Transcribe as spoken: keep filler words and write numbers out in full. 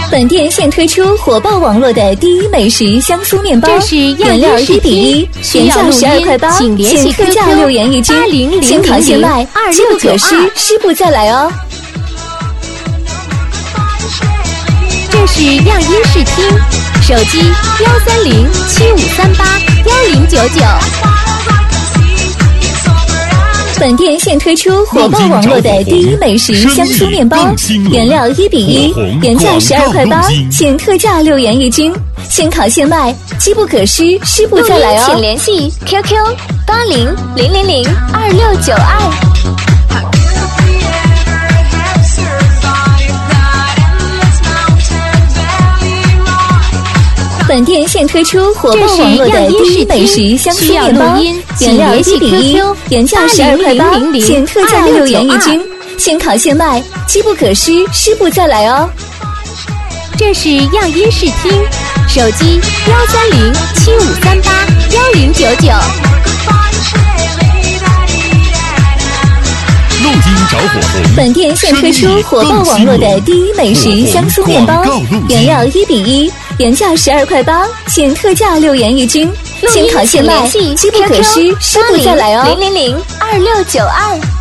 本店现推出火爆网络的第一美食香酥面包， 这是原料一比一，原价十二块八，现特价六元一斤，现烤现卖，机不可失，失不再来哦。 这是样音视听，手机幺三零七五三八幺零九九。 本店现推出火爆网络的第一美食香酥面包，原料一比一，原价十二块八，现特价六元一斤，现烤现卖，机不可失，失不再来哦。 请联系 Q Q 八零零零零二六九二。 本店现推出火爆网络的第一美食香酥面包，原料一比一，原价十二块八，现特价六元一斤，现烤现卖，机不可失，失不再来哦。 这是样音视听，手机幺三零七五三八幺零九九。 录音着火红。 本店现推出火爆网络的第一美食香酥面包，原料一比一，原价十二块八，现特价六元一斤，现烤现卖，机不可失，失不再来哦。 零零零二六九二。